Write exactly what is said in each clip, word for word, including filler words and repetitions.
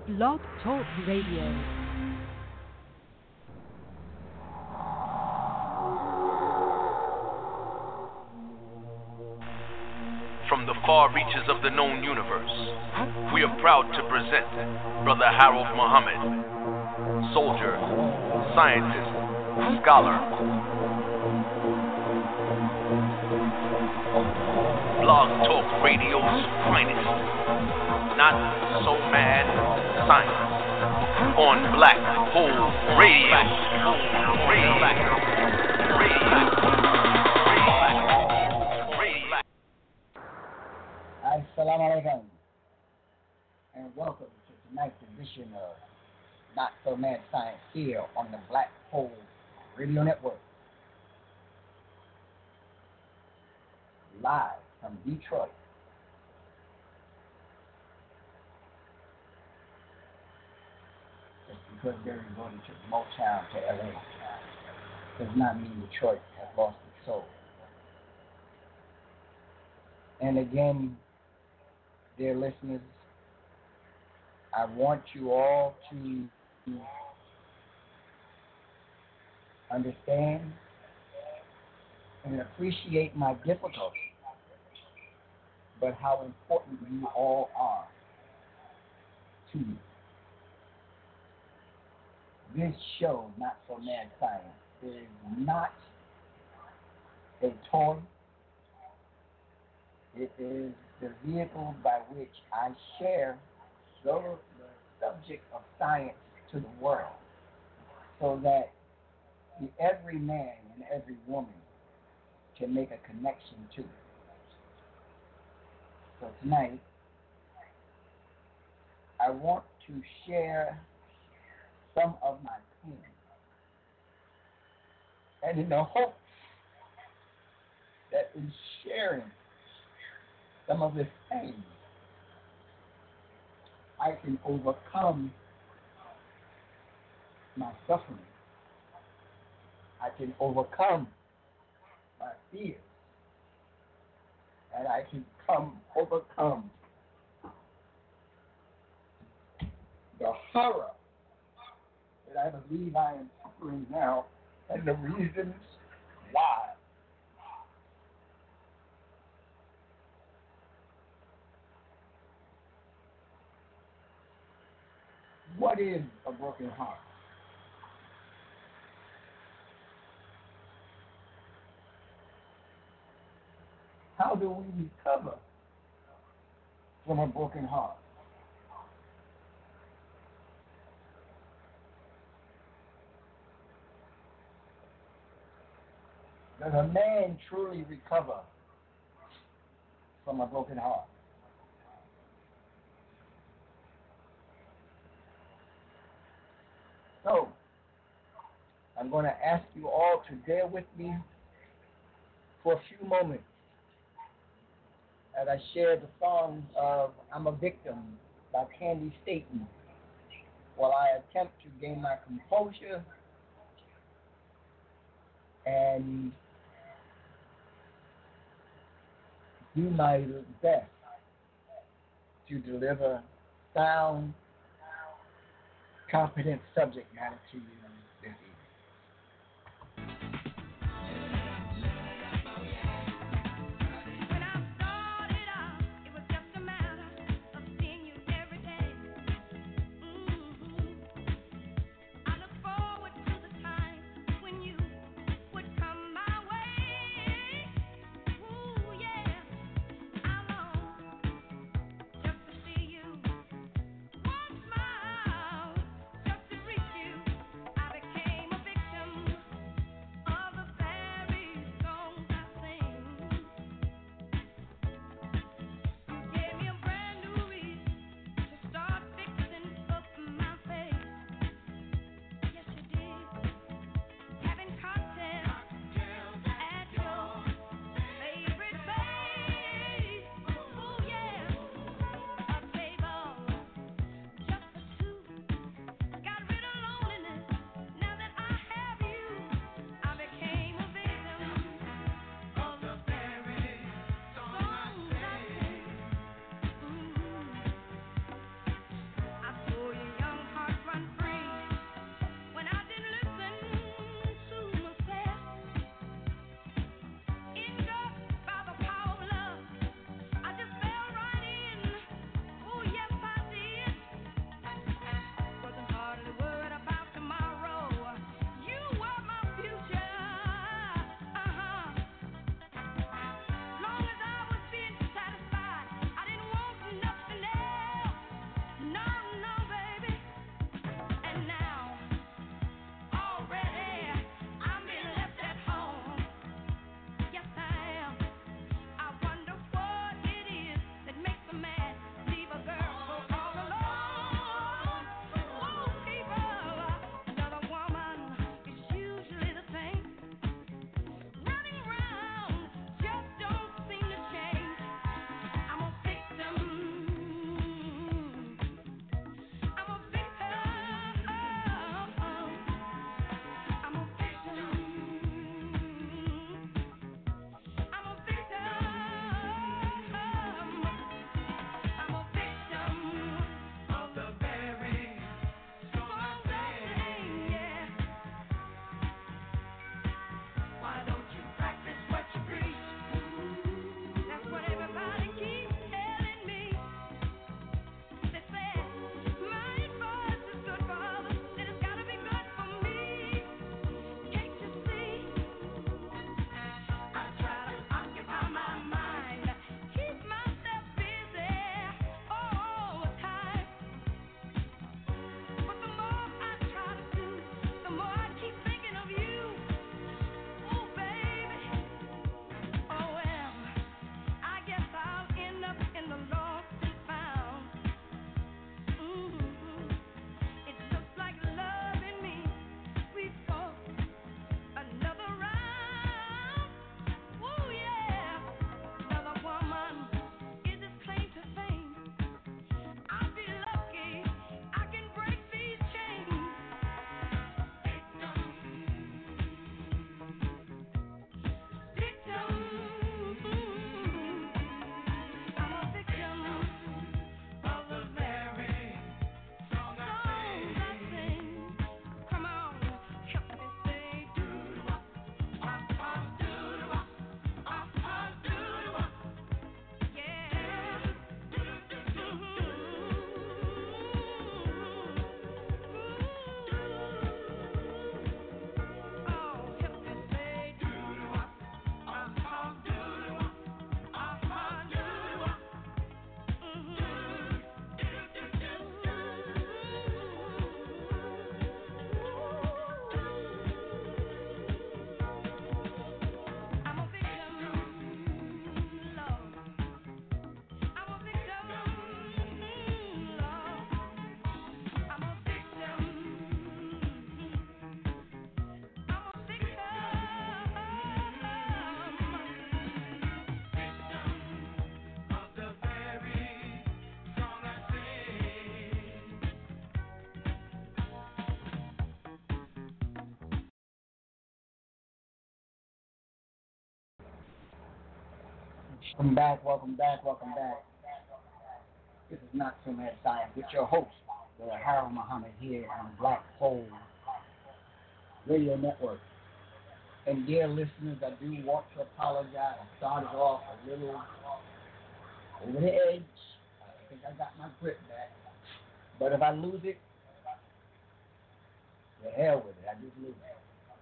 Blog Talk Radio. From the far reaches of the known universe, we are proud to present Brother Harold Muhammad, soldier, scientist, scholar, Blog Talk Radio's finest, not so mad science, on Black Hole Radio. Radio. Radio. Assalamu alaikum, and welcome to tonight's edition of Not So Mad Science here on the Black Hole Radio Network. Live from Detroit. Just because they're going to Motown to L A does not mean Detroit has lost its soul. And again, dear listeners, I want you all to understand and appreciate my difficulty, but how important you all are to me. This show, Not So Mad Science, is not a toy. It is the vehicle by which I share the, the subject of science to the world, so that the every man and every woman can make a connection to it. So tonight, I want to share some of my pain, and in the hope that in sharing some of this pain, I can overcome my suffering. I can overcome my fears. And I can come overcome the horror that I believe I am suffering now and the reasons why. What is a broken heart? How do we recover from a broken heart? Does a man truly recover from a broken heart? So, I'm going to ask you all to bear with me for a few moments as I share the song of I'm a Victim by Candy Staton while I attempt to gain my composure and do my best to deliver sound, competent subject matter to you this evening. Just to reach you, I Welcome back, welcome back, welcome back. This is Not So Mad Science with your host, Brother Harold Muhammad, here on Black Hole Radio Network. And dear listeners, I do want to apologize. I started off a little over the edge. I think I got my grip back. But if I lose it, the hell with it. I just lose it.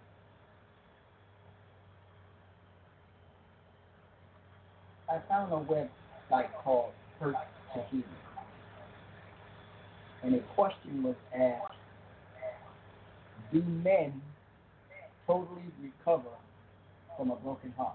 I found a website called Hurt to Heal. And a question was asked, do men totally recover from a broken heart?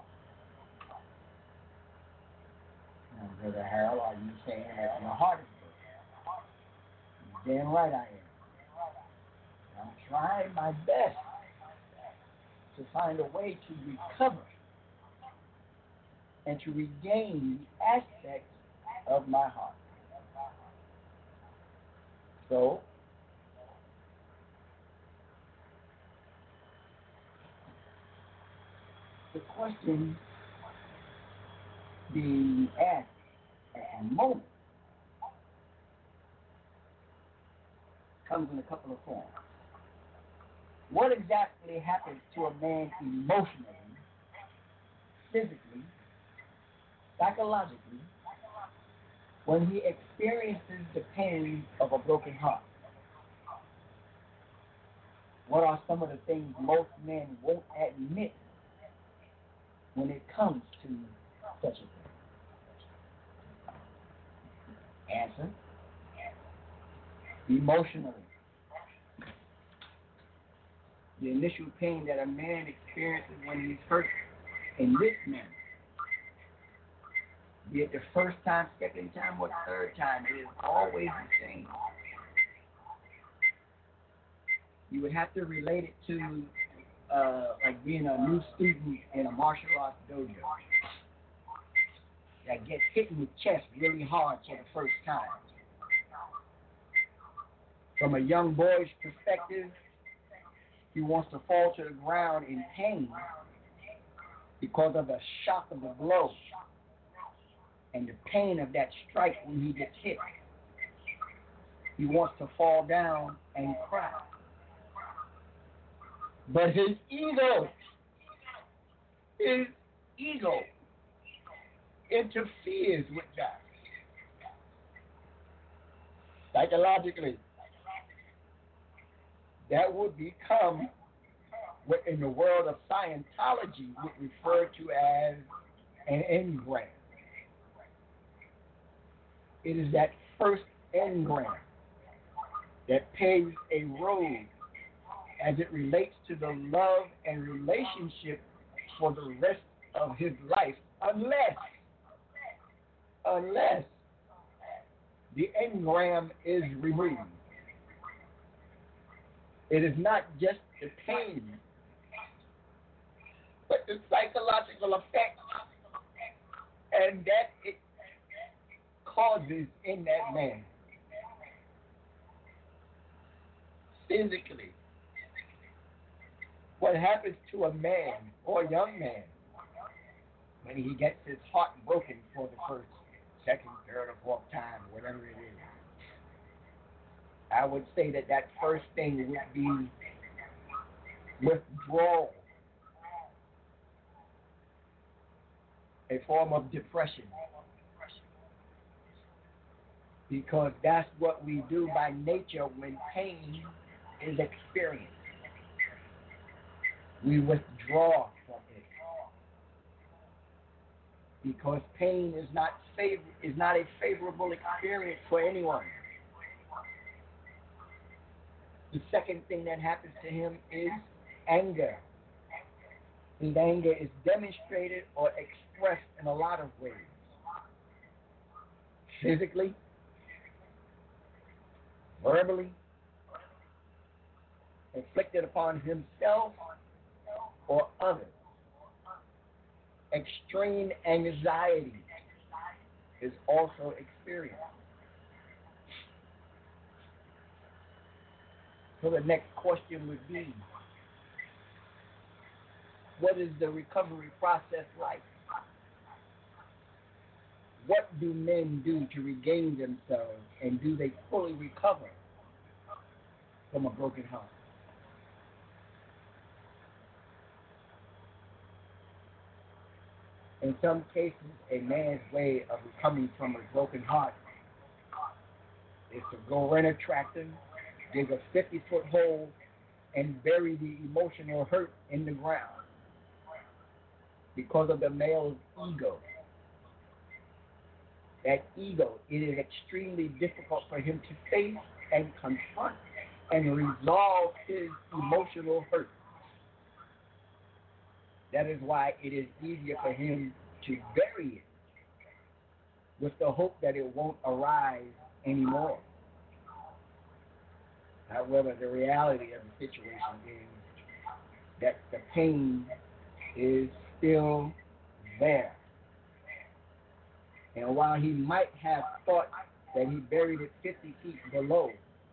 Now, Brother Harold, are you saying that my heart is broken? Damn right I am. I'm trying my best to find a way to recover and to regain aspects of my heart. So, the question being asked at the moment comes in a couple of forms. What exactly happens to a man emotionally, physically, psychologically, when he experiences the pain of a broken heart? What are some of the things most men won't admit when it comes to such a thing? Answer: emotionally. The initial pain that a man experiences when he's hurt in this manner, be it the first time, second time, or third time, it is always the same. You would have to relate it to uh, like being a new student in a martial arts dojo that gets hit in the chest really hard for the first time. From a young boy's perspective, he wants to fall to the ground in pain because of the shock of the blow and the pain of that strike when he gets hit. He wants to fall down and cry. But his ego, his ego interferes with that. Psychologically, that would become what in the world of Scientology would refer to as an engram. It is that first engram that paves a road as it relates to the love and relationship for the rest of his life, unless, unless the engram is removed. It is not just the pain, but the psychological effect, and that it causes in that man. Physically, what happens to a man or a young man when he gets his heart broken for the first, second, third, or fourth time, whatever it is? I would say that that first thing would be withdrawal, a form of depression, because that's what we do by nature when pain is experienced. We withdraw from it because pain is not favor- is not a favorable experience for anyone. The second thing that happens to him is anger. His anger is demonstrated or expressed in a lot of ways. Physically, verbally, inflicted upon himself or others. Extreme anxiety is also experienced. So the next question would be, what is the recovery process like? what do men do to regain themselves, and do they fully recover from a broken heart? In some cases, a man's way of recovering from a broken heart is to go rent a tractor, dig a fifty-foot hole, and bury the emotional hurt in the ground because of the male's ego. That ego, it is extremely difficult for him to face and confront and resolve his emotional hurt. That is why it is easier for him to bury it with the hope that it won't arise anymore. However, the reality of the situation is that the pain is still there. And while he might have thought that he buried it fifty feet below,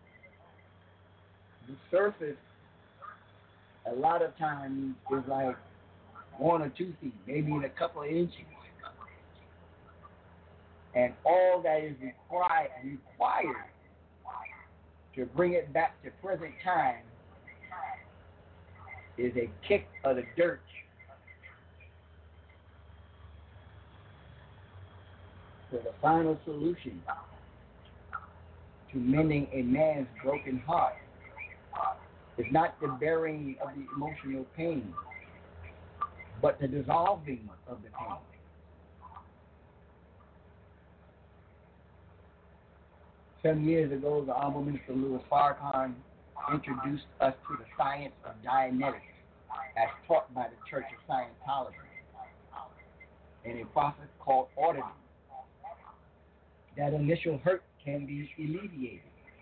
the surface a lot of times is like one or two feet, maybe in a couple of inches. And all that is required, required to bring it back to present time is a kick of the dirt. So the final solution to mending a man's broken heart is not the burying of the emotional pain, but the dissolving of the pain. Some years ago, the Honorable Minister Louis Farrakhan introduced us to the science of Dianetics as taught by the Church of Scientology in a process called auditing. That initial hurt can be alleviated.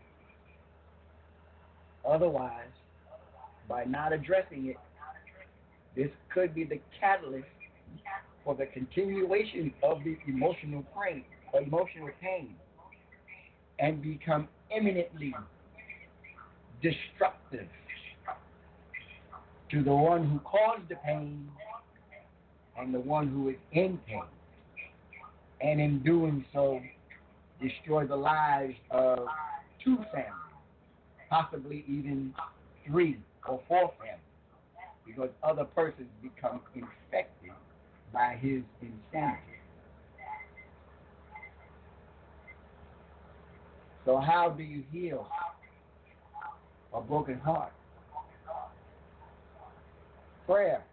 Otherwise, by not addressing it, this could be the catalyst for the continuation of the emotional pain, emotional pain, and become eminently destructive to the one who caused the pain and the one who is in pain, and in doing so, destroy the lives of two families, possibly even three or four families, because other persons become infected by his insanity. So how do you heal a broken heart? Prayer.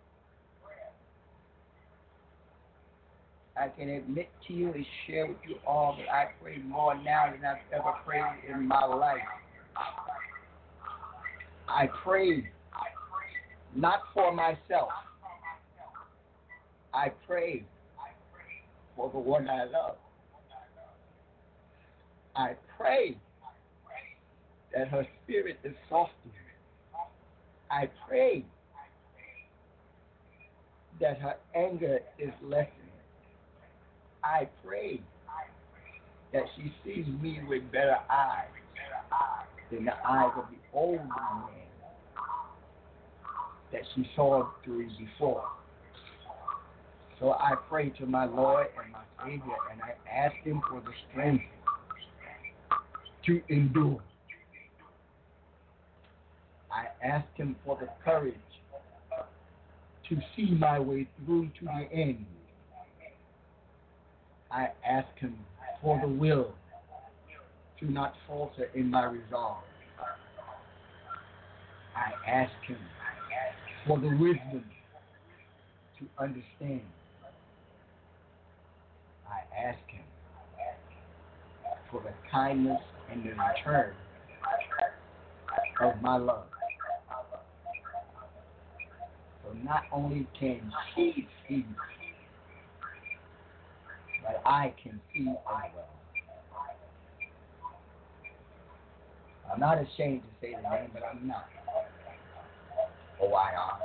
I can admit to you and share with you all that I pray more now than I've ever prayed in my life. I pray not for myself. I pray for the one I love. I pray that her spirit is softened. I pray that her anger is lessened. I pray that she sees me with better eyes than the eyes of the old man that she saw through before. So I pray to my Lord and my Savior, and I ask him for the strength to endure. I ask him for the courage to see my way through to the end. I ask him for the will to not falter in my resolve. I ask him for the wisdom to understand. I ask him for the kindness and the return of my love. So not only can she see, but I can see as well. I'm not ashamed to say the name, but I'm not. O I R.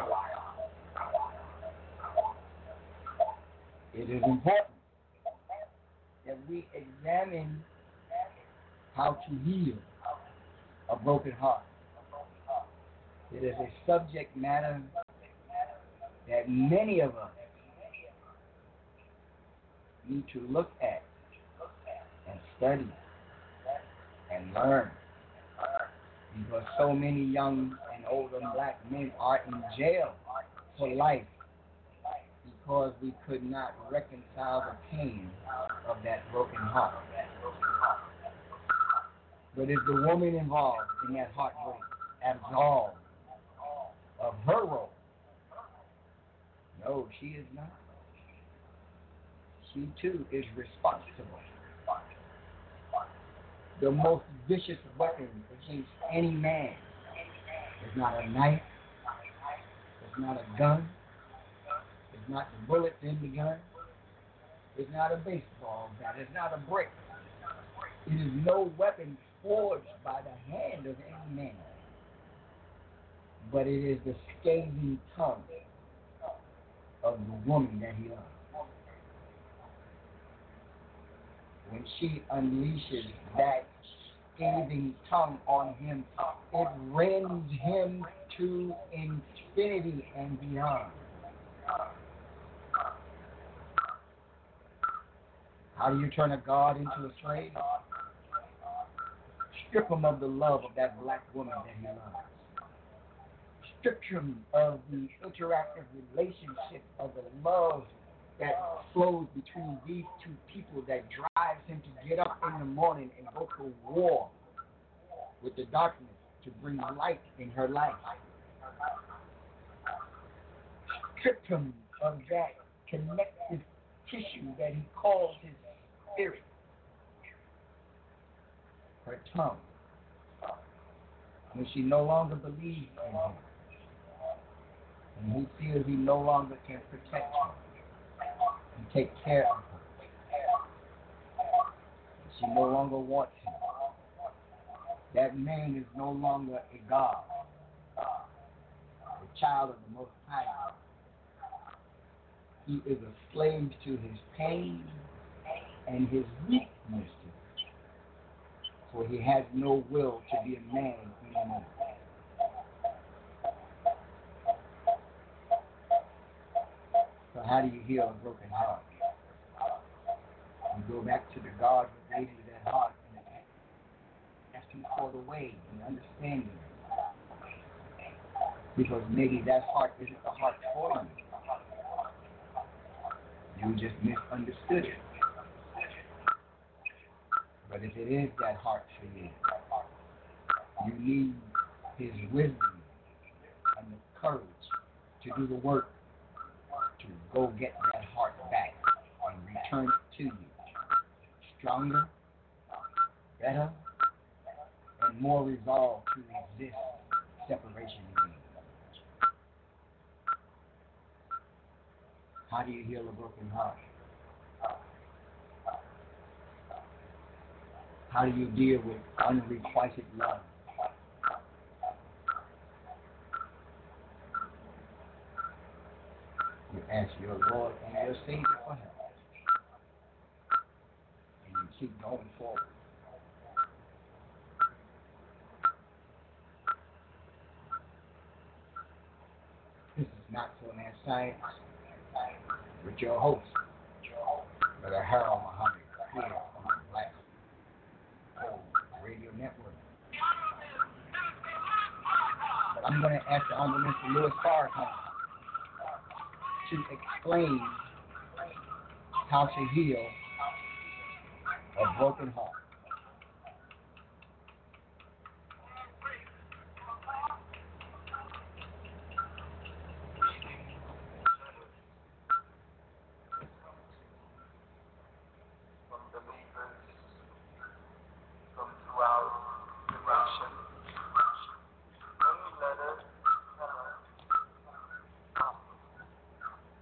It is important that we examine how to heal a broken heart. It is a subject matter that many of us need to look at and study and learn, because so many young and older black men are in jail for life because we could not reconcile the pain of that broken heart. But is the woman involved in that heartbreak absolved of her role? No, she is not. She too is responsible. The most vicious weapon against any man is not a knife, it's not a gun, it's not the bullets in the gun, it's not a baseball bat, it's not a brick. It is no weapon forged by the hand of any man, but it is the scathing tongue of the woman that he loves. When she unleashes that scathing tongue on him, it rends him to infinity and beyond. How do you turn a God into a slave? Strip him of the love of that black woman that he loves. Strip him of the interactive relationship of the love that flows between these two people, that drives him to get up in the morning and go to war with the darkness to bring light in her life. Strip him of that connective tissue that he calls his spirit, her tongue, when she no longer believes in him, and he feels he no longer can protect her and take care of her. She no longer wants him. That man is no longer a God, a child of the Most High God. He is a slave to his pain and his weaknesses, for he has no will to be a man anymore. So how do you heal a broken heart? You go back to the God who gave you that heart and ask him for the way and understanding. Because maybe that heart isn't the heart for you. You just misunderstood it. But if it is that heart for you, you need his wisdom and the courage to do the work to go get that heart back and return it to you. Stronger, better, and more resolved to resist separation again. How do you heal a broken heart? How do you deal with unrequited love? You ask your Lord and your Savior for help. And you keep going forward. This is Not So Mad Science with your host, Brother Harold Muhammad, here on the Black Hole Radio Network. But I'm going to ask the Honorable Mister Louis Farrakhan to explain how to heal a broken heart.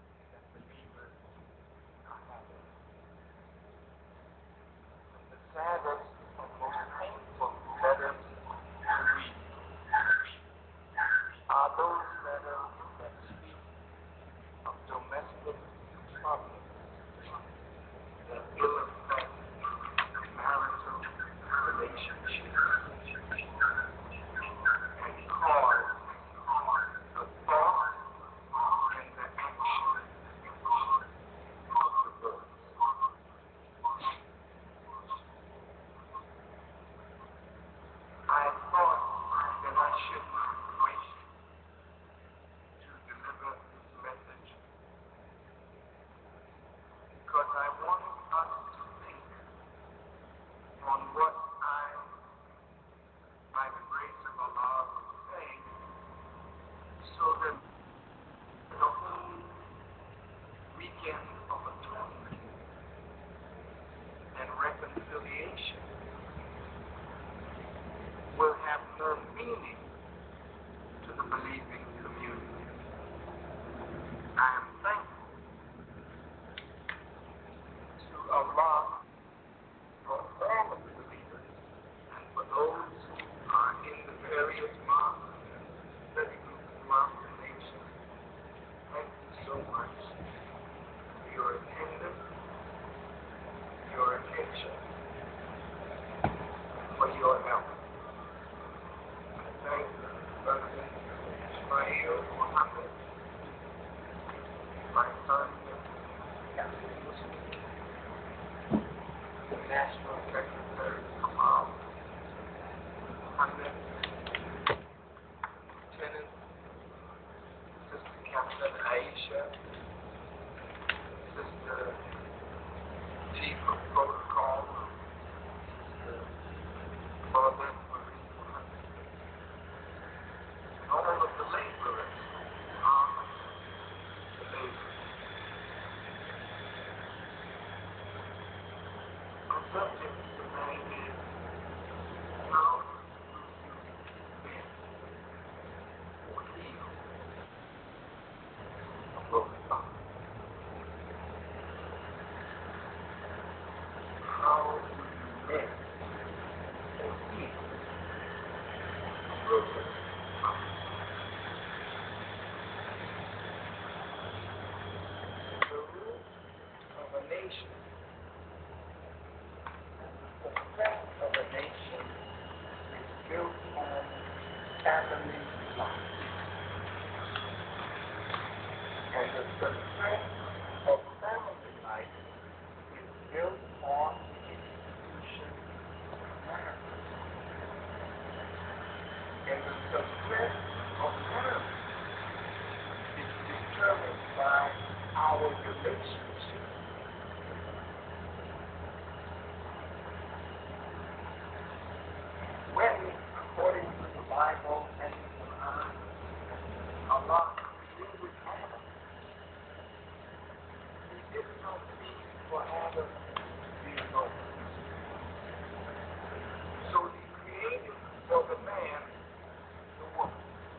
Sad meaning to the believing community. I am thankful to Allah for all of the believers and for those who are in the various mosques and study groups throughout the nation. Thank you so much for your attendance, your attention, and for your help. I thank President Ismail Muhammad, my son, the National Secretary Kamal Muhammad, Lieutenant Sister Captain Aisha, Sister Chief of Protocol, Sister Mother Marie Muhammad, and all of the laborers who are the laborers. The subject tonight is how do you mend or heal a broken bond? How do you mend or heal a broken bond? The root of a nation, the success of a nation is built on family life. And the success of family life is built on the institution of marriage. And the success of marriage is determined by our relationship. When, according to the Bible and the Quran, Allah created Adam, He did not mean for Adam to be alone. So He created for the man the woman.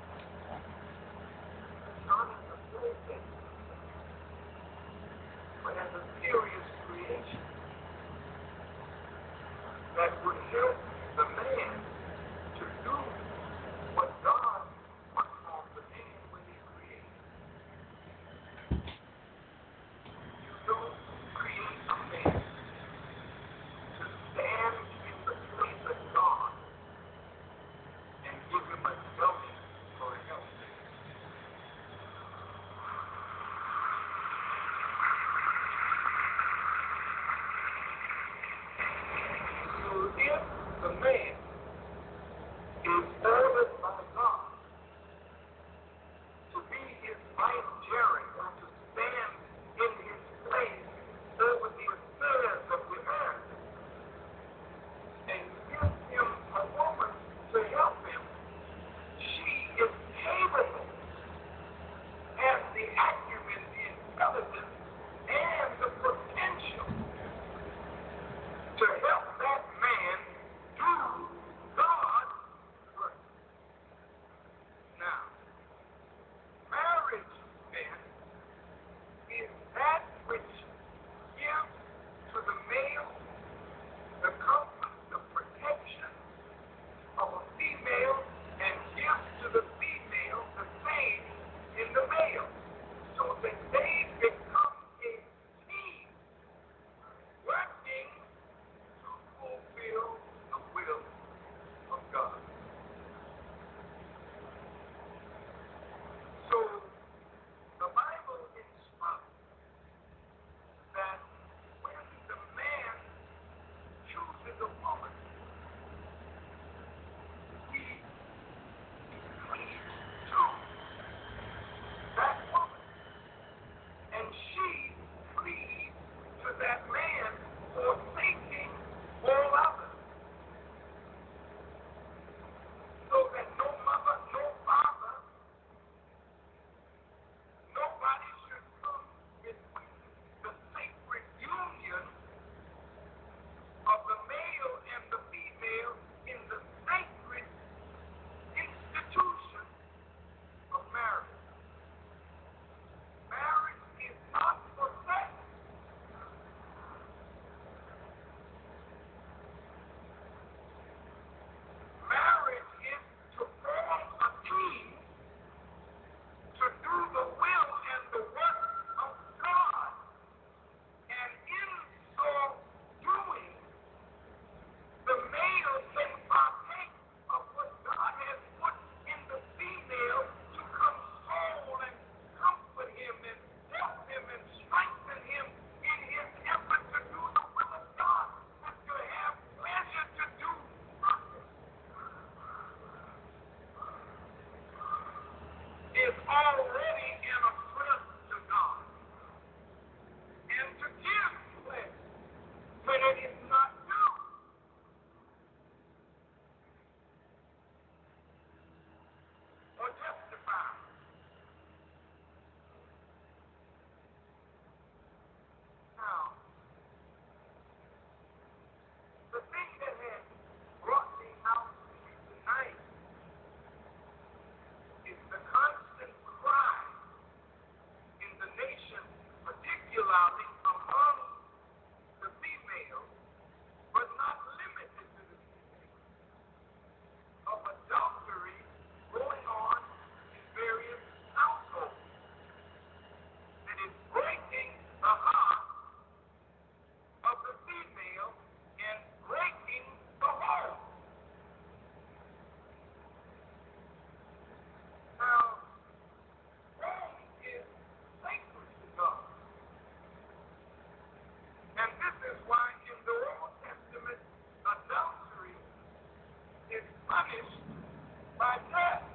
punished by death.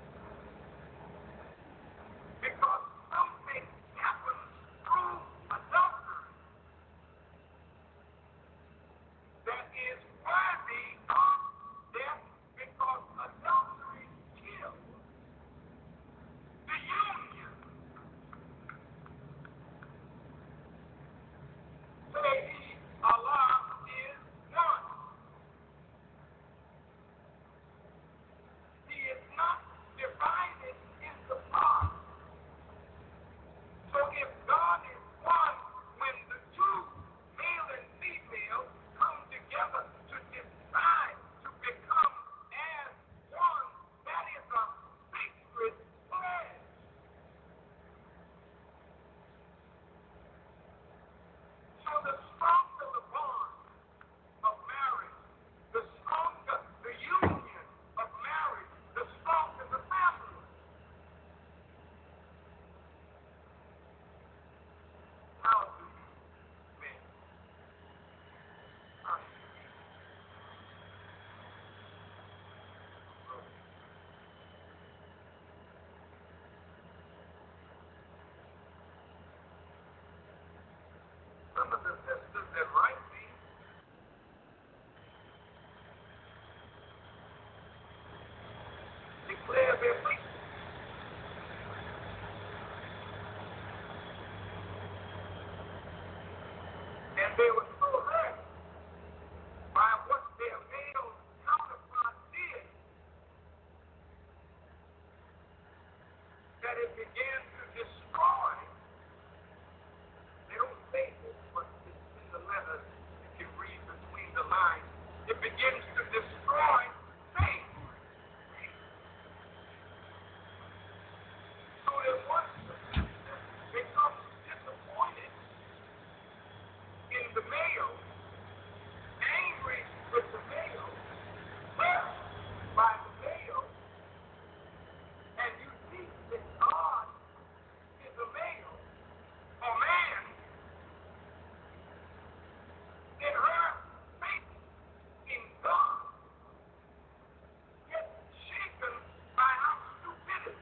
Because something happens through adultery that is worthy of death, because adultery kills the union. Say he, Allah is one. He is not divided into parts. So if God is one, when the two, male and female, come together to decide to become as one, that is a sacred pledge. So the stronger the bond of marriage, the stronger the union of marriage, the stronger the family. How do you men? How do you Some of the sisters that write me declare their faith. And they were so hurt by what their male counterpart did that it began to destroy. They don't say this, but it's in the letters. You can read between the lines. It begins to destroy faith. So that once the sister becomes disappointed in the male, angry with the male, hurt by the male, and you see that God is a male, a man, then her faith in God gets shaken by our stupidity.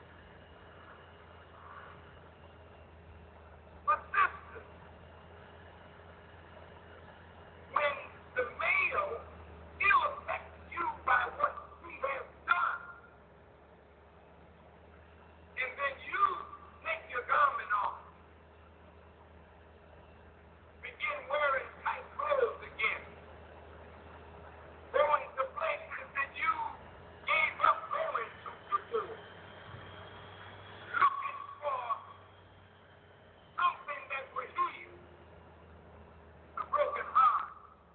But sisters, when the male ill affects you by what he has done, and then you take your garment off, begin wearing tight clothes again, going to places that you gave up going to before, looking for something that would heal the broken heart.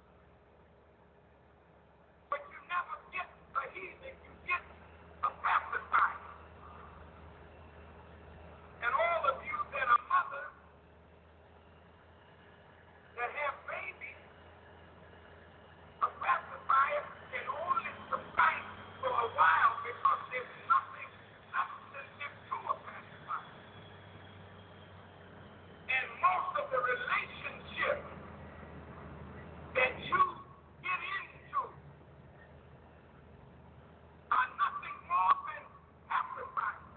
But you never get a healing, you get a pacifier. And all of you that are mothers that have babies, a pacifier can only suffice for a while, because there's nothing substantive to a pacifier. And most of the relationships that you get into are nothing more than pacifiers.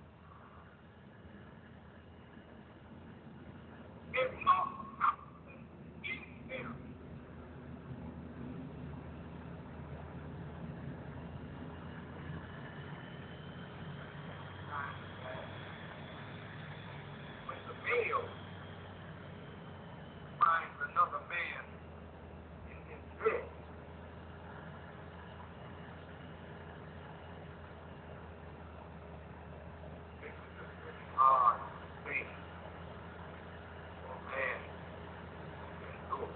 There's no substance in them. When the male finds another man in his bed, this is a pretty hard thing for a man to endure.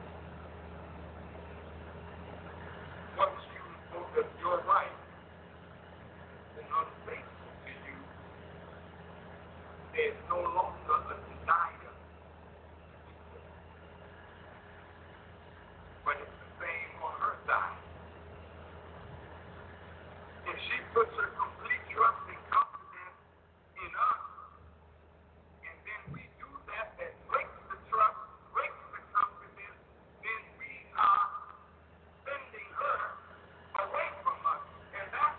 Once you know that your wife is unfaithful to you, there's no longer a desire. But it's the same on her side. If she puts her complete trust and confidence in us, and then we do that, that breaks the trust, breaks the confidence, then we are sending her away from us. And that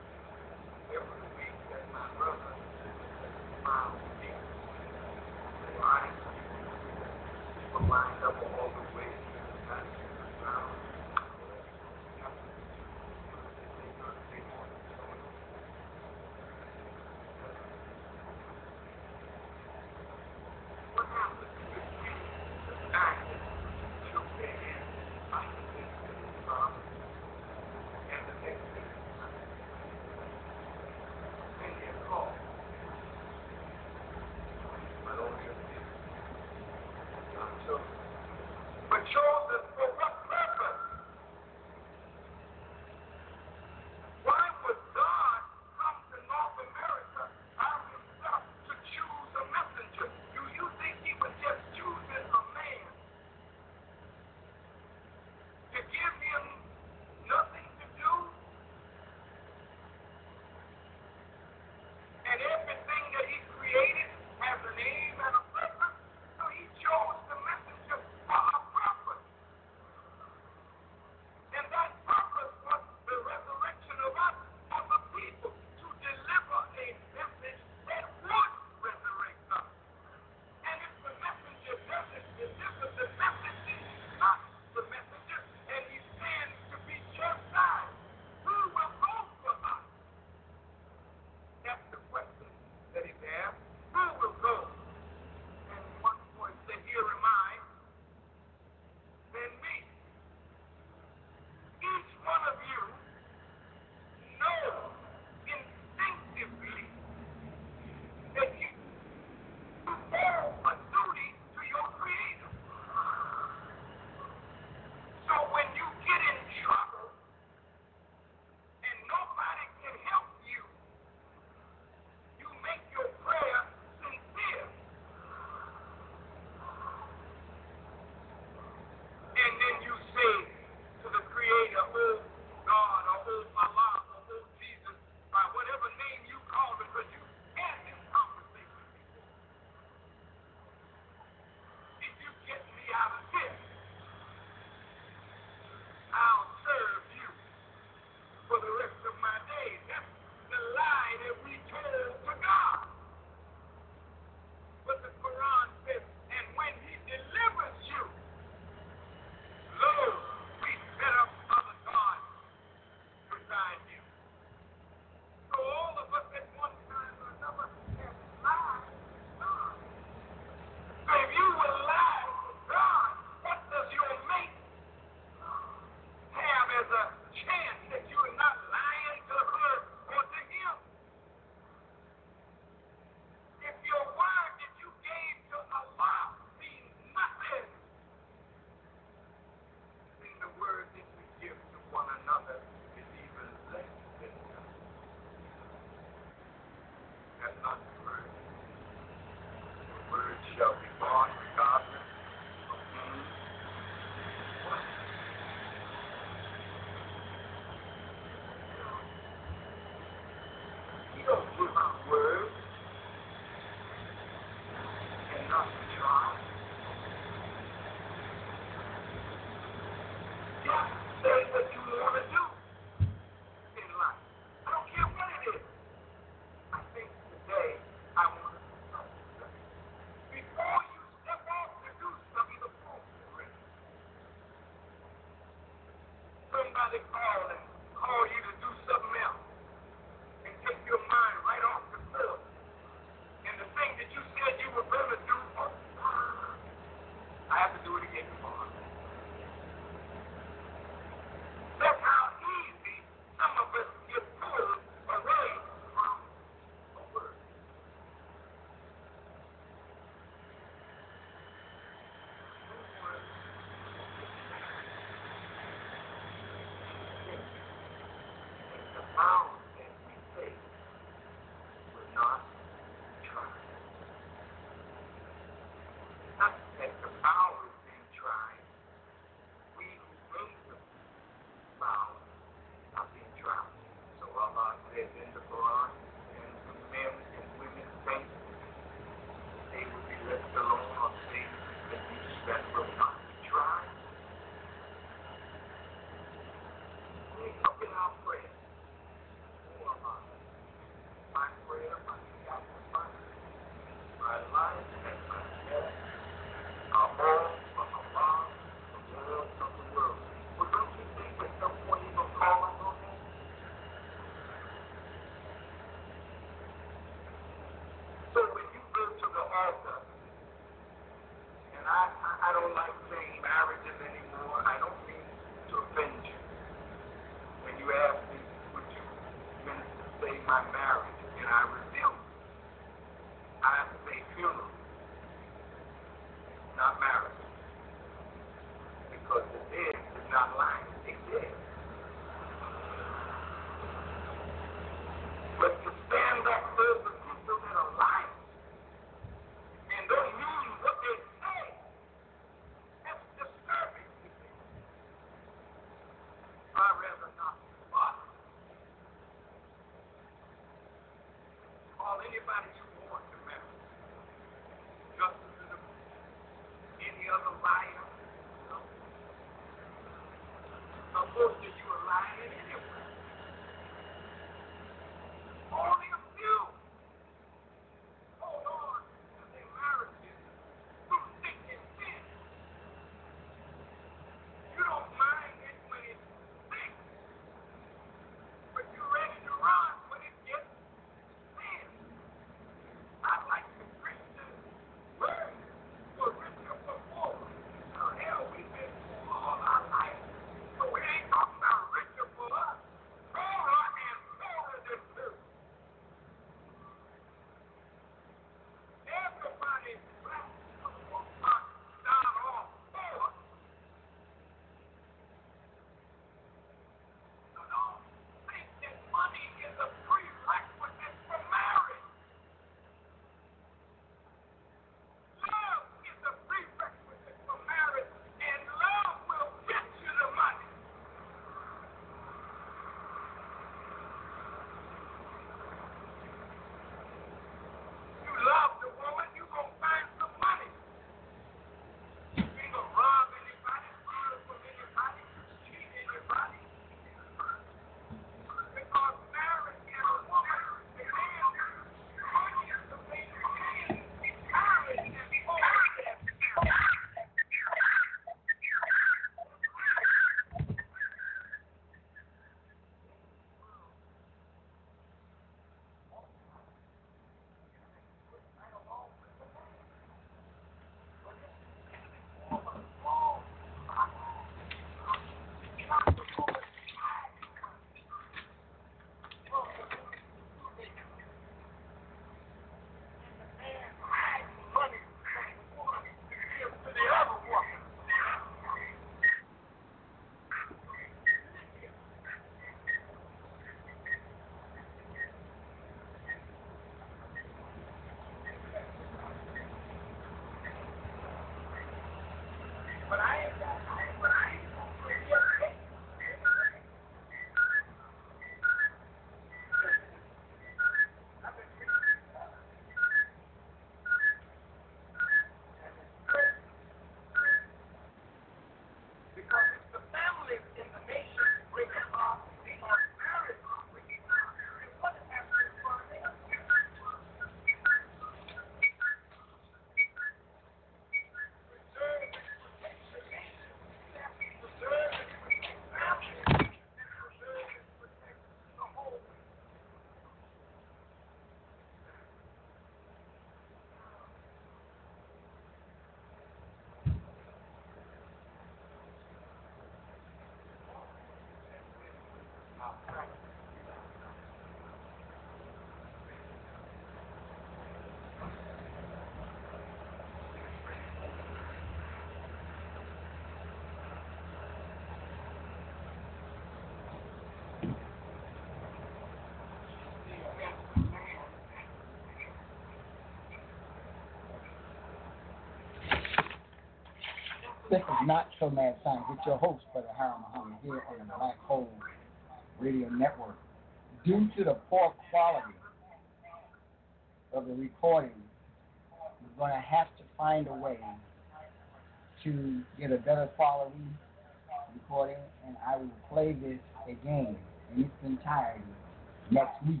This is not So Mad Science. It's your host, Brother Harold Muhammad, here on the Black Hole Radio Network. Due to the poor quality of the recording, we're going to have to find a way to get a better quality recording, and I will play this again in its entirety next week.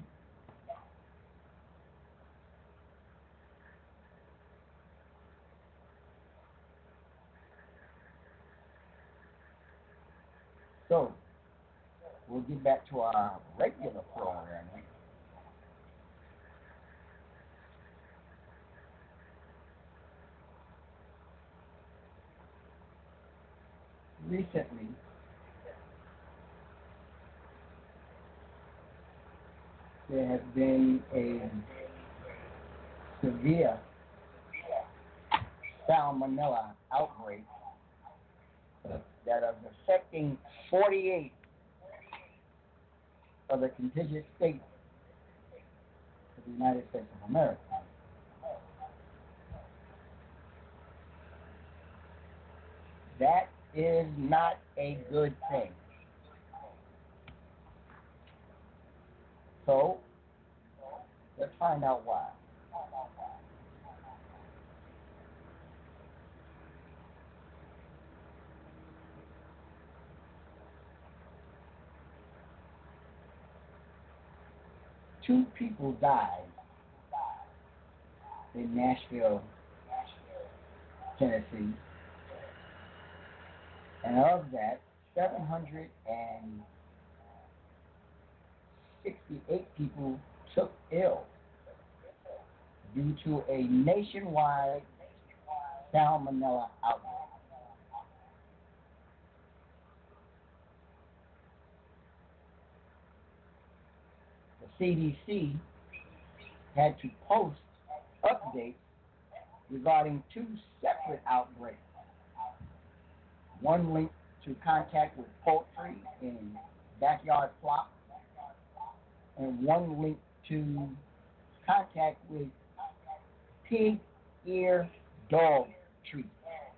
So, we'll get back to our regular programming. Recently, there has been a severe salmonella outbreak that is affecting forty-eight of the contiguous states of the United States of America. That is not a good thing. So, let's find out why. Two people died in Nashville, Tennessee, and of that, seven hundred sixty-eight people took ill due to a nationwide salmonella outbreak. The C D C had to post updates regarding two separate outbreaks. One linked to contact with poultry in backyard flocks, and one linked to contact with pig ear dog treats.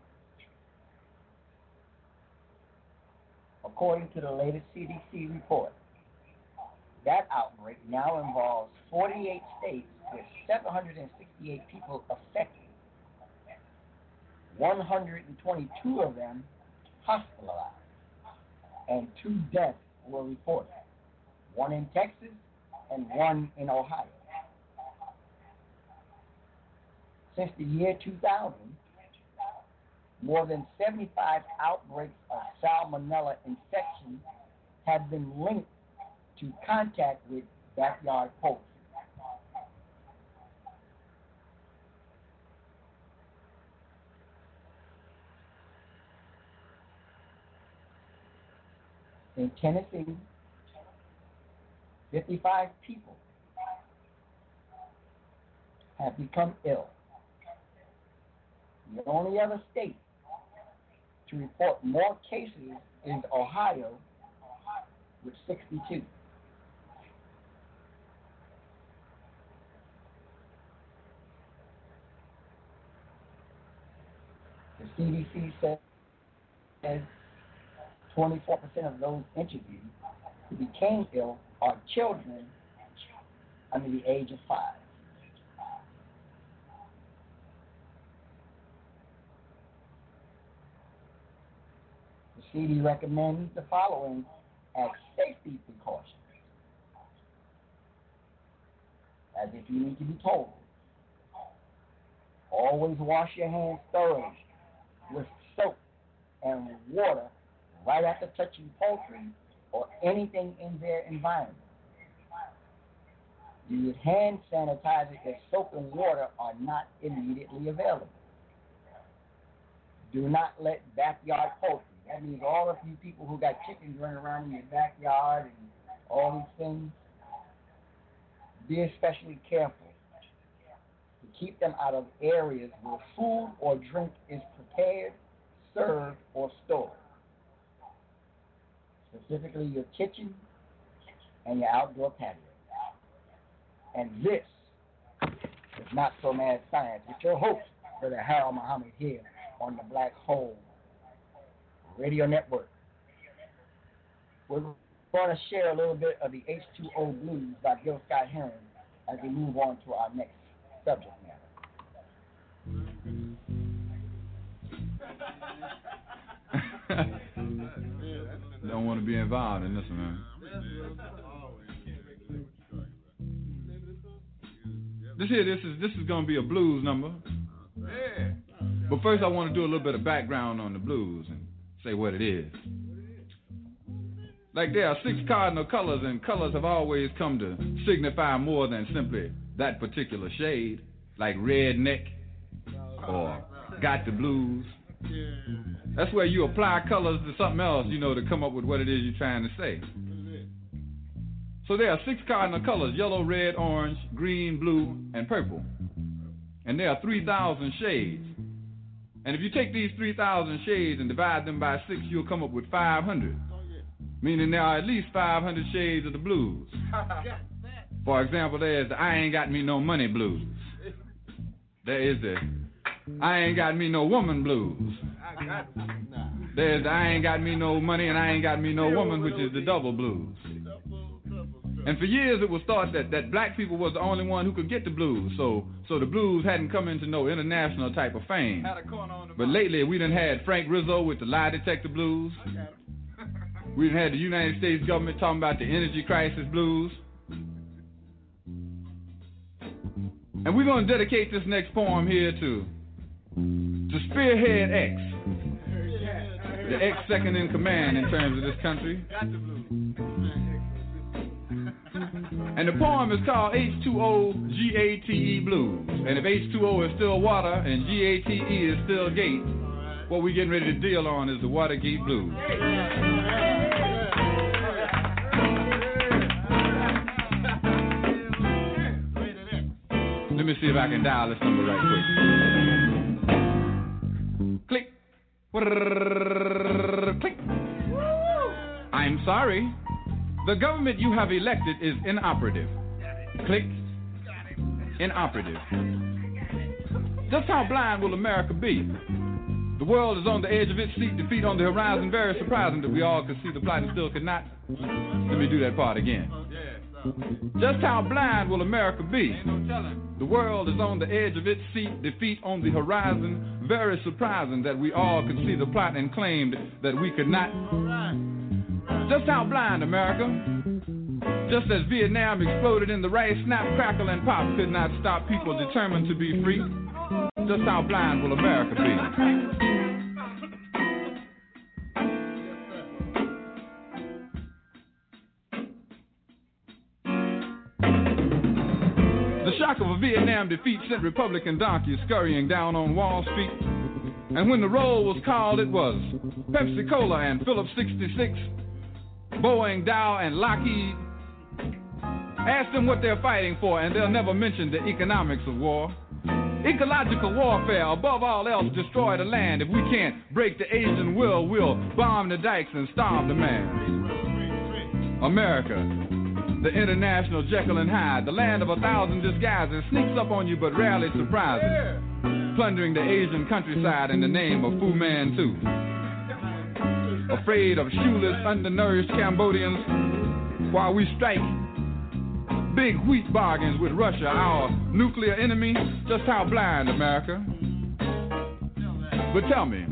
According to the latest C D C report, that outbreak now involves forty-eight states with seven hundred sixty-eight people affected. one hundred twenty-two of them hospitalized, and two deaths were reported, one in Texas and one in Ohio. Since the year two thousand, more than seventy-five outbreaks of salmonella infection have been linked to contact with backyard poultry. In Tennessee, fifty-five people have become ill. The only other state to report more cases is Ohio, with sixty-two. The C D C says twenty-four percent of those interviewed who became ill are children under the age of five. The C D recommends the following as safety precautions, as if you need to be told. Always wash your hands thoroughly with soap and water right after touching poultry or anything in their environment. Use hand sanitizer if soap and water are not immediately available. Do not let backyard poultry, that means all of you people who got chickens running around in your backyard and all these things, be especially careful to keep them out of areas where food or drink is prepared, served, or stored. Specifically your kitchen and your outdoor patio. And this is Not So Mad Science with your host, Brother Harold Muhammad, here on the Black Hole Radio Network. We're going to share a little bit of the H two O Blues by Gil Scott-Heron as we move on to our next subject matter. Don't want to be involved in this one, man. This here, this is this is gonna be a blues number. But first, I want to do a little bit of background on the blues and say what it is. Like there are six cardinal colors, and colors have always come to signify more than simply that particular shade, like redneck or got the blues. That's where you apply colors to something else, you know, to come up with what it is you're trying to say. So there are six cardinal colors: yellow, red, orange, green, blue, and purple. And there are three thousand shades. And if you take these three thousand shades and divide them by six, you'll come up with five hundred. Meaning there are at least five hundred shades of the blues. For example, there's the I ain't got me no money blues. There is the I ain't got me no woman blues. There's the I ain't got me no money and I ain't got me no woman, which is the double blues. And for years it was thought that, that black people was the only one who could get the blues, so so the blues hadn't come into no international type of fame. But lately we done had Frank Rizzo with the lie detector blues. We done had the United States government talking about the energy crisis blues. And we're going to dedicate this next poem here to, to Spearhead X, the X second in command in terms of this country. And the poem is called H two O G A T E Blues. And if H two O is still water and G A T E is still gate, what we're getting ready to deal on is the Watergate Blues. Let me see if I can dial this number right quick. Click. Click. I'm sorry. The government you have elected is inoperative. Click. Inoperative. Just how blind will America be? The world is on the edge of its seat, defeat on the horizon. Very surprising that we all could see the plot and still could not. Let me do that part again. Just how blind will America be? The world is on the edge of its seat, defeat on the horizon. Very surprising that we all could see the plot and claimed that we could not. Just how blind, America? Just as Vietnam exploded in the rice, snap, crackle, and pop could not stop people determined to be free. Just how blind will America be? The shock of a Vietnam defeat sent Republican donkeys scurrying down on Wall Street. And when the roll was called, it was Pepsi Cola and Phillips sixty-six, Boeing, Dow, and Lockheed. Ask them what they're fighting for, and they'll never mention the economics of war. Ecological warfare, above all else, destroy the land. If we can't break the Asian will, we'll bomb the dikes and starve the man. America, the international Jekyll and Hyde, the land of a thousand disguises, sneaks up on you but rarely surprises, plundering the Asian countryside in the name of Fu Manchu. Afraid of shoeless, undernourished Cambodians, while we strike big wheat bargains with Russia, our nuclear enemy. Just how blind, America? But tell me,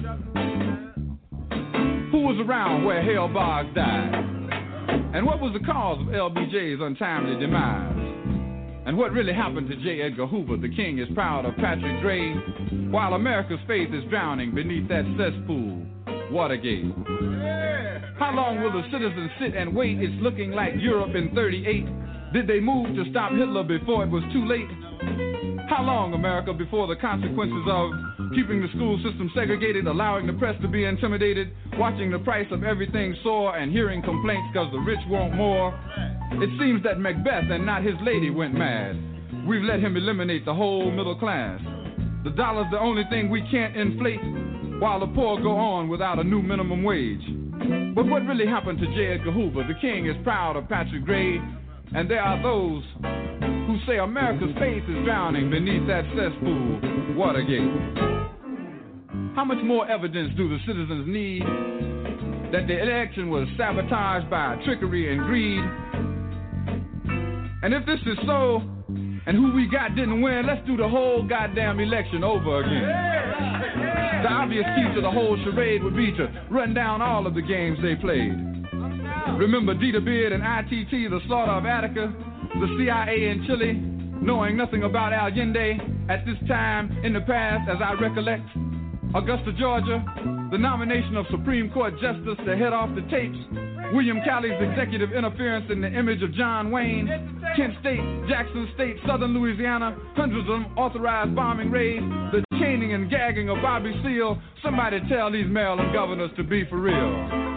who was around where Hale Boggs died? And what was the cause of L B J's untimely demise? And what really happened to J. Edgar Hoover? The king is proud of Patrick Gray, while America's faith is drowning beneath that cesspool, Watergate. How long will the citizens sit and wait? It's looking like Europe in thirty-eight. Did they move to stop Hitler before it was too late? How long, America, before the consequences of keeping the school system segregated, allowing the press to be intimidated, watching the price of everything soar, and hearing complaints because the rich want more? It seems that Macbeth and not his lady went mad. We've let him eliminate the whole middle class. The dollar's the only thing we can't inflate, while the poor go on without a new minimum wage. But what really happened to J. Edgar Hoover? The king is proud of Patrick Gray, and there are those who say America's faith is drowning beneath that cesspool, Watergate. How much more evidence do the citizens need that the election was sabotaged by trickery and greed? And if this is so, and who we got didn't win, let's do the whole goddamn election over again. The obvious key to the whole charade would be to run down all of the games they played. Remember Dita Beard and I T T, the slaughter of Attica, the C I A in Chile, knowing nothing about Allende at this time in the past, as I recollect. Augusta, Georgia, the nomination of Supreme Court Justice to head off the tapes. William Calley's executive interference in the image of John Wayne. Kent State, Jackson State, Southern Louisiana, hundreds of unauthorized bombing raids, the chaining and gagging of Bobby Seale. Somebody tell these Maryland governors to be for real.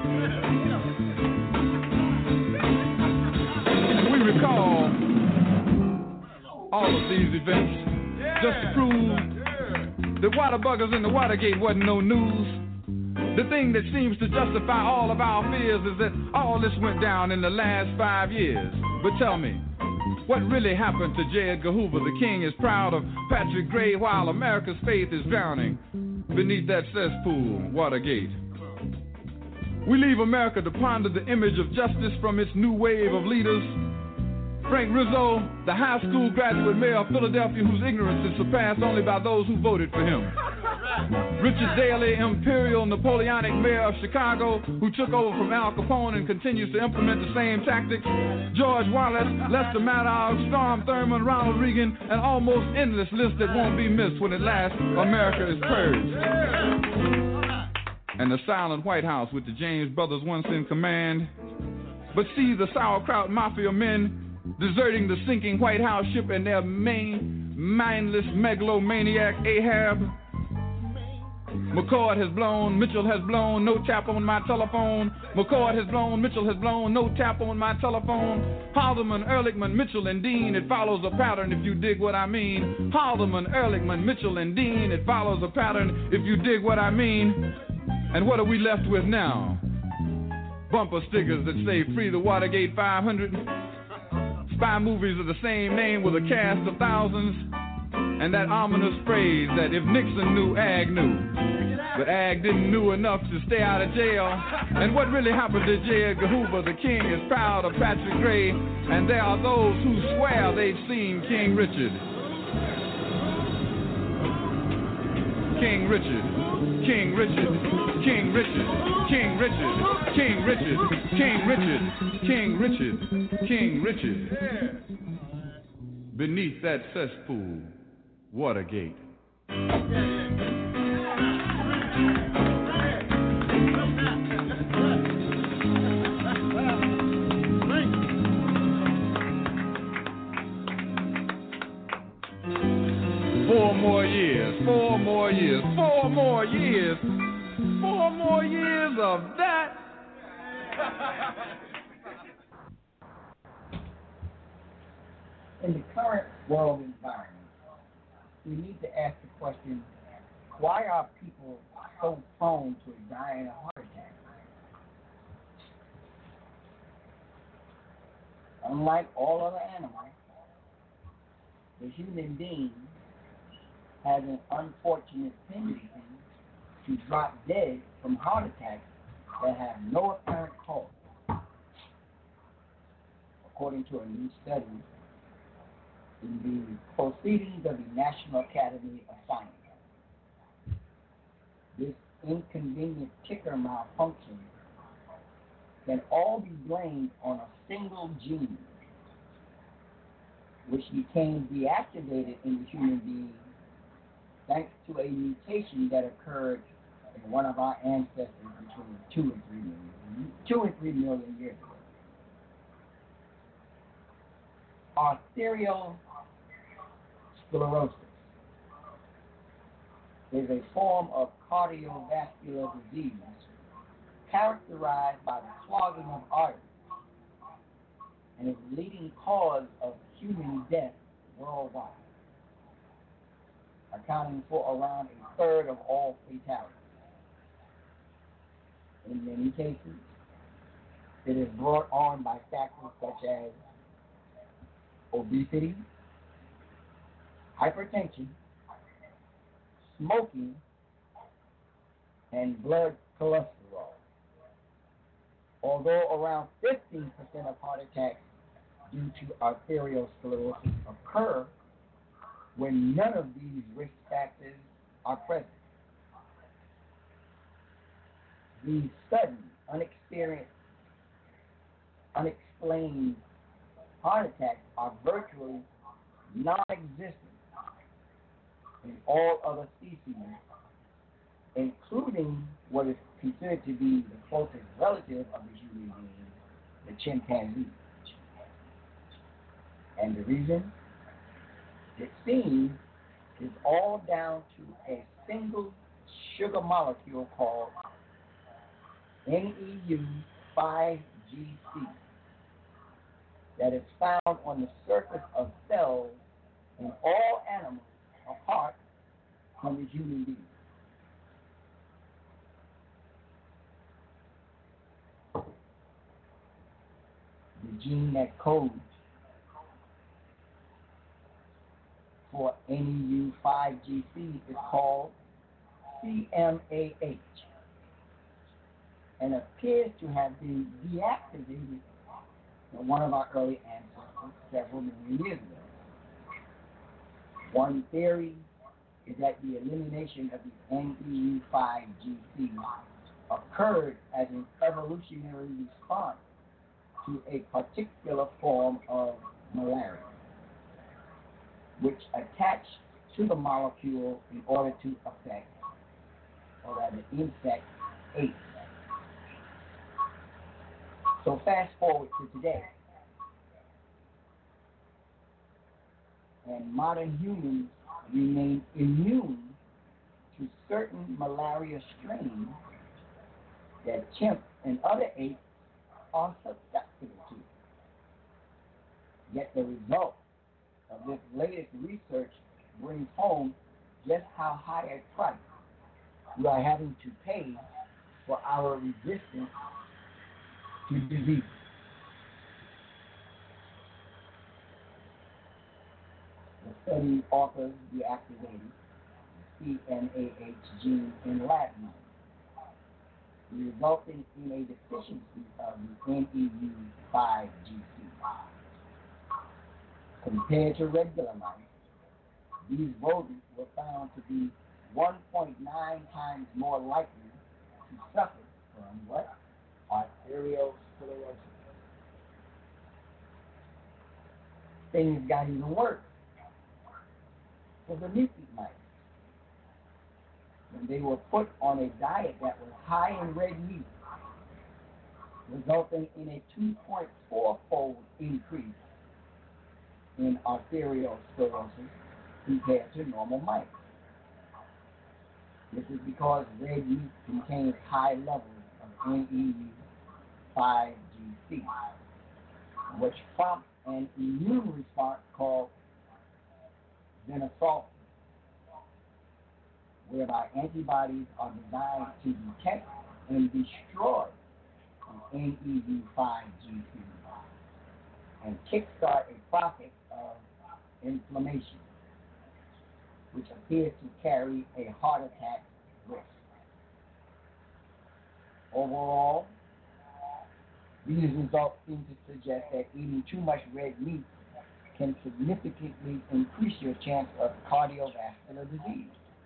We recall all of these events just to prove the Waterbuggers in the Watergate wasn't no news. The thing that seems to justify all of our fears is that all this went down in the last five years. But tell me, what really happened to J. Edgar Hoover? The king is proud of Patrick Gray while America's faith is drowning beneath that cesspool, Watergate. We leave America to ponder the image of justice from its new wave of leaders. Frank Rizzo, the high school graduate mayor of Philadelphia whose ignorance is surpassed only by those who voted for him. Richard Daley, imperial Napoleonic mayor of Chicago who took over from Al Capone and continues to implement the same tactics. George Wallace, Lester Maddox, Strom Thurmond, Ronald Reagan, an almost endless list that won't be missed when at last America is purged. And the silent White House with the James brothers once in command. But see the sauerkraut mafia men deserting the sinking White House ship and their main mindless megalomaniac Ahab. McCord has blown, Mitchell has blown, no tap on my telephone. McCord has blown, Mitchell has blown, no tap on my telephone. Haldeman, Ehrlichman, Mitchell, and Dean, it follows a pattern if you dig what I mean. Haldeman, Ehrlichman, Mitchell, and Dean, it follows a pattern if you dig what I mean. And what are we left with now? Bumper stickers that say free the Watergate five hundred. Spy movies of the same name with a cast of thousands. And that ominous phrase that if Nixon knew, Ag knew. But Ag didn't knew enough to stay out of jail. And what really happened to J. Edgar Hoover? The king is proud of Patrick Gray. And there are those who swear they've seen King Richard. King Richard. King Richard. King Richard. King Richard. King Richard. King Richard. King Richard. King Richard. Beneath that cesspool, Watergate. Four more years, four more years, four more years, four more years of that. In the current world environment, we need to ask the question, why are people so prone to dying of heart attacks? Unlike all other animals, the human being has an unfortunate tendency to drop dead from heart attacks that have no apparent cause. According to a new study in the Proceedings of the National Academy of Science, this inconvenient ticker malfunction can all be blamed on a single gene, which became deactivated in the human being thanks to a mutation that occurred in one of our ancestors between two and three million, two and three million years ago. Arteriosclerosis is a form of cardiovascular disease characterized by the clogging of arteries and is the leading cause of human death worldwide, accounting for around a third of all fatalities. In many cases, it is brought on by factors such as obesity, hypertension, smoking, and blood cholesterol. Although around fifteen percent of heart attacks due to arteriosclerosis occur when none of these risk factors are present. These sudden, unexperienced, unexplained heart attacks are virtually non-existent in all other species, including what is considered to be the closest relative of the human being, the chimpanzee. And the reason, it seems, is all down to a single sugar molecule called N E U five G C that is found on the surface of cells in all animals apart from the human being. The gene that codes for N E U five G C is called C M A H and appears to have been deactivated in one of our early ancestors several million years ago. One theory is that the elimination of the N E U five G C occurred as an evolutionary response to a particular form of malaria, which attached to the molecule in order to affect, or rather infect, AIDS. So fast forward to today, and modern humans remain immune to certain malaria strains that chimps and other apes are susceptible to. Yet the result of this latest research brings home just how high a price we are having to pay for our resistance to disease. The study authors deactivated the C M A H gene in rat models, resulting in a deficiency of the N E U five G C. Compared to regular mice, these rodents were found to be one point nine times more likely to suffer from what? Arteriosclerosis. Things got even worse for the mutant mice. When they were put on a diet that was high in red meat, resulting in a two point four fold increase in arteriosclerosis compared to normal mice. This is because red meat contains high levels of N E U five G C, which prompts an immune response called venlafaxine, whereby antibodies are designed to detect and destroy N E U five G C and kickstart a process of inflammation, which appears to carry a heart attack risk. Overall, these results seem to suggest that eating too much red meat can significantly increase your chance of cardiovascular disease.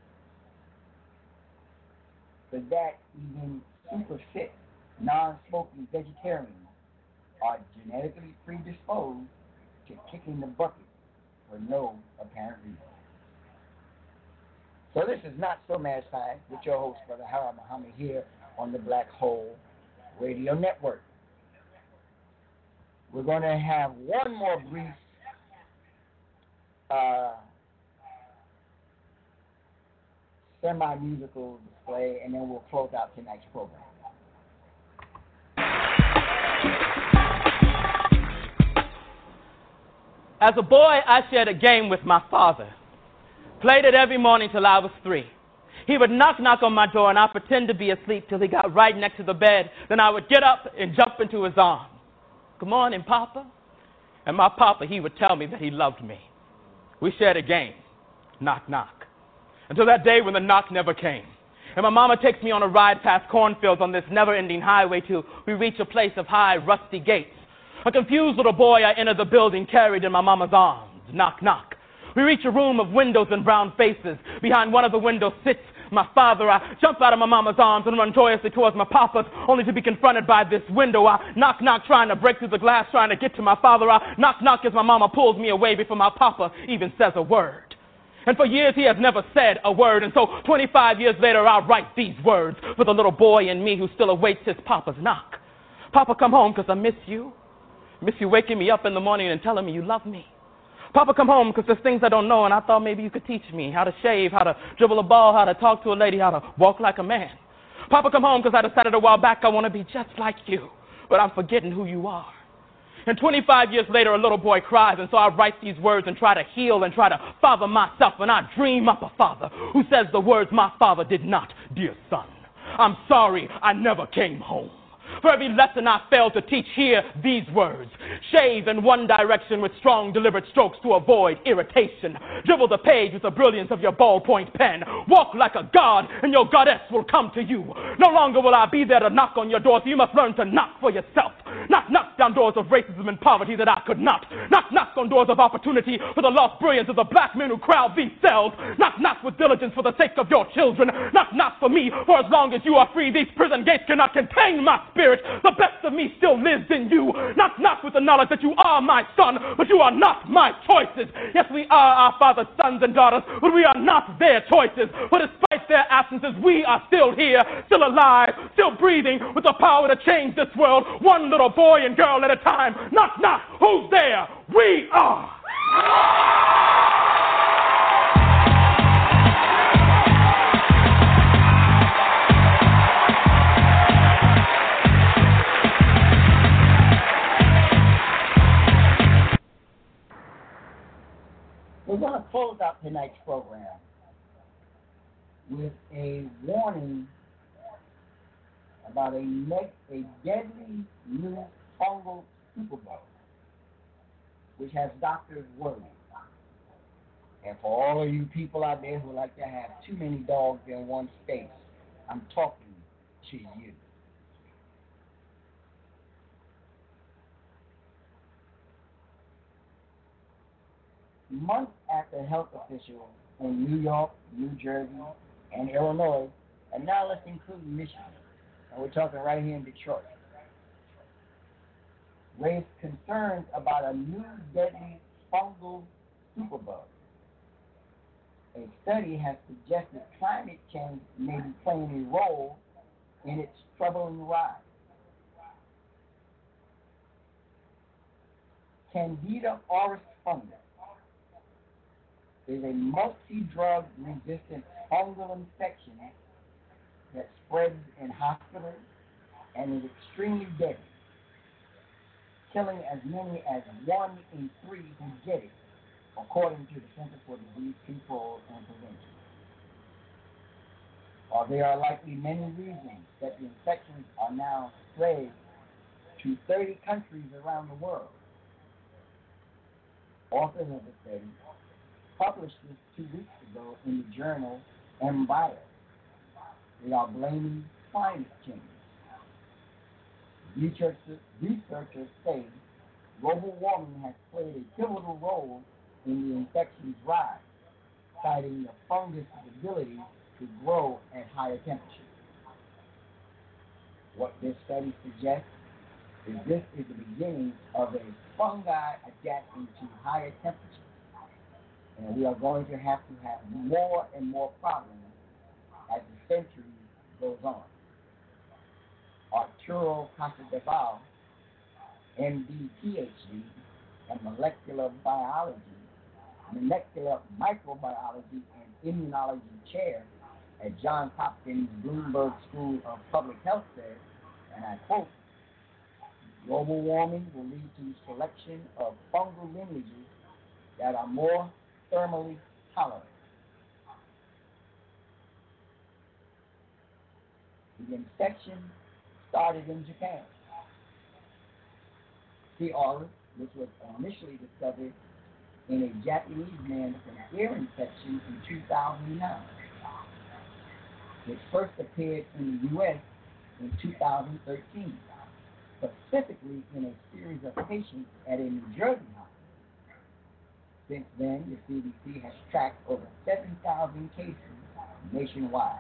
For that, even super fit, non-smoking vegetarians are genetically predisposed to kicking the bucket for no apparent reason. So this is Not So Mad Science with your host, Brother Harold Muhammad, here on the Black Hole Radio Network. We're going to have one more brief uh, semi-musical display, and then we'll close out tonight's program. As a boy, I shared a game with my father. Played it every morning till I was three. He would knock, knock on my door, and I'd pretend to be asleep till he got right next to the bed. Then I would get up and jump into his arms. Good morning, Papa. And my papa, he would tell me that he loved me. We shared a game, knock, knock, until that day when the knock never came. And my mama takes me on a ride past cornfields on this never-ending highway till we reach a place of high, rusty gates. A confused little boy, I enter the building carried in my mama's arms. Knock, knock. We reach a room of windows and brown faces. Behind one of the windows sits my father. I jump out of my mama's arms and run joyously towards my papa's, only to be confronted by this window. I knock, knock, trying to break through the glass, trying to get to my father. I knock, knock as my mama pulls me away before my papa even says a word. And for years he has never said a word. And so twenty-five years later I write these words for the little boy in me who still awaits his papa's knock. Papa, come home because I miss you. Miss you waking me up in the morning and telling me you love me. Papa, come home because there's things I don't know, and I thought maybe you could teach me how to shave, how to dribble a ball, how to talk to a lady, how to walk like a man. Papa, come home because I decided a while back I want to be just like you, but I'm forgetting who you are. And twenty-five years later, a little boy cries, and so I write these words and try to heal and try to father myself, and I dream up a father who says the words my father did not. Dear son, I'm sorry I never came home. For every lesson I failed to teach, hear these words. Shave in one direction with strong, deliberate strokes to avoid irritation. Dribble the page with the brilliance of your ballpoint pen. Walk like a god, and your goddess will come to you. No longer will I be there to knock on your door, so you must learn to knock for yourself. Knock, knock down doors of racism and poverty that I could not. Knock, knock on doors of opportunity for the lost brilliance of the black men who crowd these cells. Knock, knock with diligence for the sake of your children. Knock, knock for me, for as long as you are free, these prison gates cannot contain my spirit. The best of me still lives in you. Knock, knock with the knowledge that you are my son, but you are not my choices. Yes, we are our father's sons and daughters, but we are not their choices. But despite their absences, we are still here, still alive, still breathing, with the power to change this world, one little boy and girl at a time. Knock, knock, who's there? We are. We're going to close out tonight's program with a warning about a, ne- a deadly new fungal superbug, which has doctors worried. And for all of you people out there who like to have too many dogs in one space, I'm talking to you. Months after health officials in New York, New Jersey, and Illinois, and now let's include Michigan, and we're talking right here in Detroit, raised concerns about a new deadly fungal superbug. A study has suggested climate change may be playing a role in its troubling rise. Candida auris fungus is a multi-drug resistant fungal infection that spreads in hospitals and is extremely deadly, killing as many as one in three who get it, according to the Center for Disease Control and Prevention. While there are likely many reasons that the infections are now spread to thirty countries around the world, authors of the study published this two weeks ago in the journal Embio. They are blaming climate change. Researchers, researchers say global warming has played a pivotal role in the infection's rise, citing the fungus' ability to grow at higher temperatures. What this study suggests is this is the beginning of a fungi adapting to higher temperatures. And we are going to have to have more and more problems as the century goes on. Arturo Casadevall, M D, P H D, and molecular biology, molecular microbiology and immunology chair at Johns Hopkins Bloomberg School of Public Health said, and I quote, global warming will lead to the selection of fungal lineages that are more thermally tolerant. The infection started in Japan. C. auris, which was initially discovered in a Japanese man with an ear infection in two thousand nine. which first appeared in the U S in two thousand thirteen, specifically in a series of patients at a New Jersey hospital. Since then, the C D C has tracked over seven thousand cases nationwide.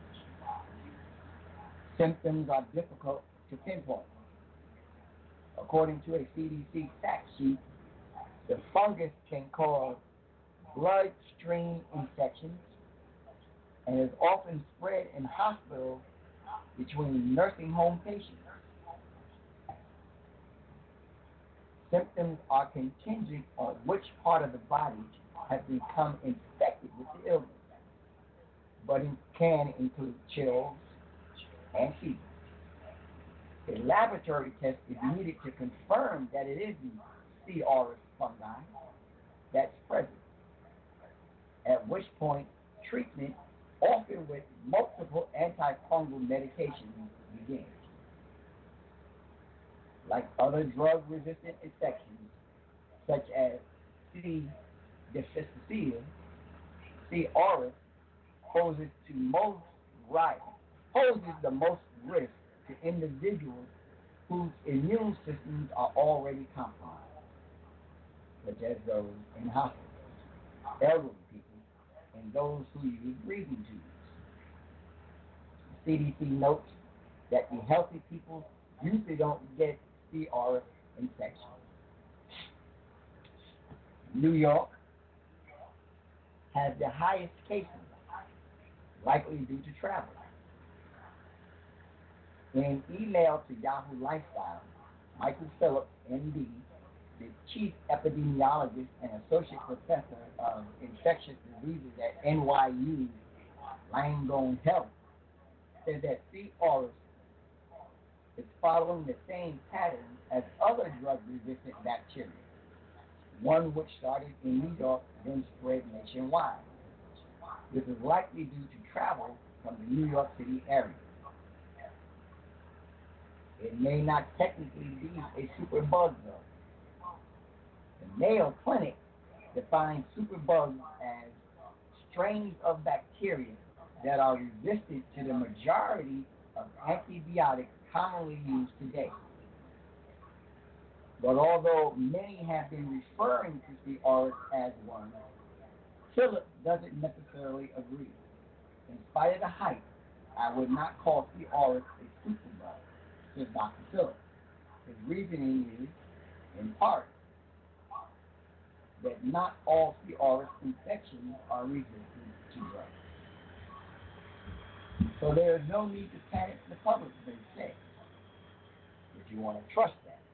Symptoms are difficult to pinpoint. According to a C D C fact sheet, the fungus can cause bloodstream infections and is often spread in hospitals between nursing home patients. Symptoms are contingent on which part of the body has become infected with the illness, but it can include chills and fever. A laboratory test is needed to confirm that it is the C. auris fungi that's present, at which point treatment, often with multiple antifungal medications, begins. Like other drug-resistant infections, such as C. difficile, C. auris poses to most right poses the most risk to individuals whose immune systems are already compromised, such as those in hospitals, elderly people, and those who use breathing tubes. The C D C notes that the healthy people usually don't get C. auris infection. New York has the highest cases, likely due to travel. In an email to Yahoo Lifestyle, Michael Phillips, M D, the chief epidemiologist and associate professor of infectious diseases at N Y U Langone Health, said that C. auris is following the same pattern as other drug-resistant bacteria, one which started in New York then spread nationwide. This is likely due to travel from the New York City area. It may not technically be a superbug though. The Mayo Clinic defines superbugs as strains of bacteria that are resistant to the majority of antibiotics commonly used today. But although many have been referring to C. auris as one, Phillips doesn't necessarily agree. In spite of the hype, I would not call C. auris a superbug, said Doctor Phillips. His reasoning is, in part, that not all C. auris infections are resistant to drugs. So there is no need to panic the public, they say, if you want to trust that.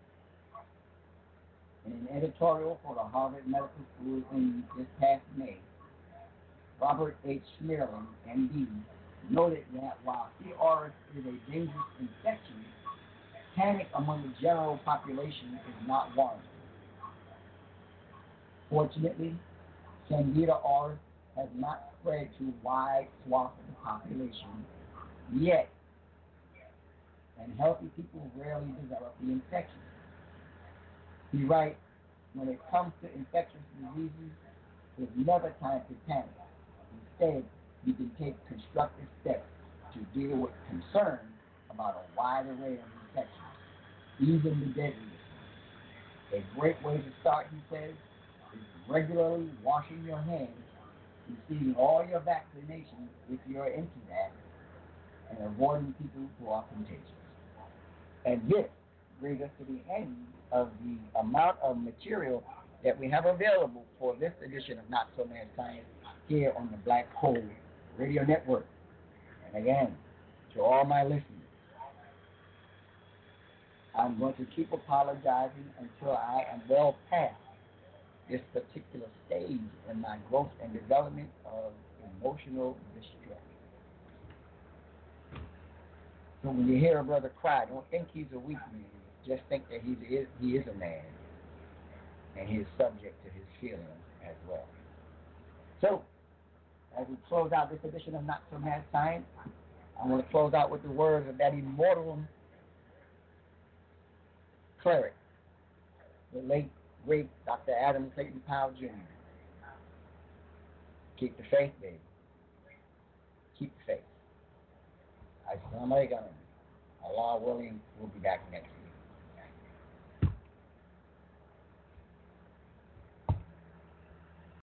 In an editorial for the Harvard Medical School in this past May, Robert H. Smirlin, M D, noted that while C. auris is a dangerous infection, panic among the general population is not warranted. Fortunately, Candida auris has not spread to wide swaths of the population yet, and healthy people rarely develop the infection. He writes, when it comes to infectious diseases, there's never time to panic. Instead, you can take constructive steps to deal with concern about a wide array of infections, even the deadliest. A great way to start, he says, is regularly washing your hands, receiving all your vaccinations if you're into that, and avoiding people who are contagious. And this brings us to the end of the amount of material that we have available for this edition of Not So Mad Science here on the Black Hole Radio Network. And again, to all my listeners, I'm going to keep apologizing until I am well past this particular stage in my growth and development of emotional distress. So when you hear a brother cry, don't think he's a weak man. Just think that he is, he is a man, and he is subject to his feelings as well. So, as we close out this edition of Not So Mad Science, I want to close out with the words of that immortal cleric, the late, great Doctor Adam Clayton Powell Junior Keep the faith, baby. Keep the faith. Assalamu alaikum. Allah willing, we'll be back next week.